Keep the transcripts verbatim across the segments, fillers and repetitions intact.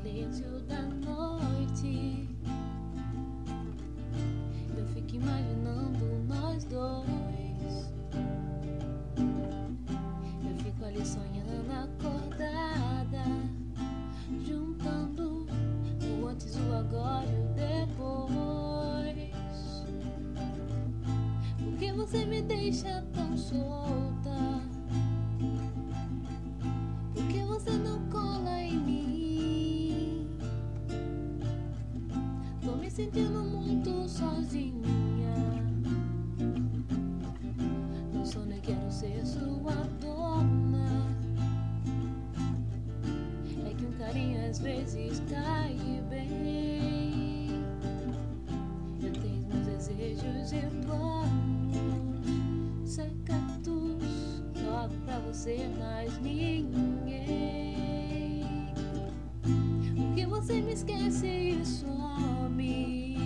silêncio da noite, eu fico imaginando nós dois. Eu fico ali sonhando acordada, juntando o antes, o agora e o depois. Por que você me deixa tão solta? Por que você não cola em mim? Tô me sentindo muito sozinha. No sono eu quero ser sua dona. É que um carinho às vezes cai bem. Eu tenho meus desejos e planos secretos, jogo pra você, mas ninguém. Por que você me esquece e some?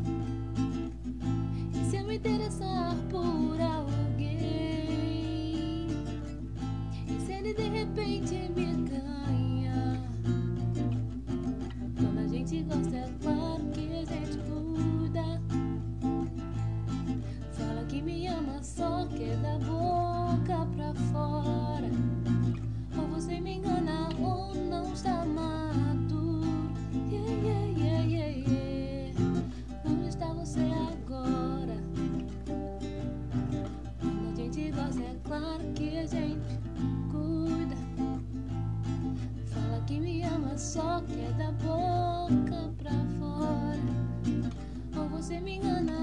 E se eu me interessar por alguém? E se ele de repente me ganha? Quando a gente gosta, é claro que a gente cuida. Fala que me ama, só que é da boca pra fora. Ou você me engana ou não está maduro. Yeah, yeah, yeah, yeah, yeah. Onde está você agora? Quando a gente gosta, é claro que a gente cuida. Fala que me ama, só que é da boca pra fora. Ou você me engana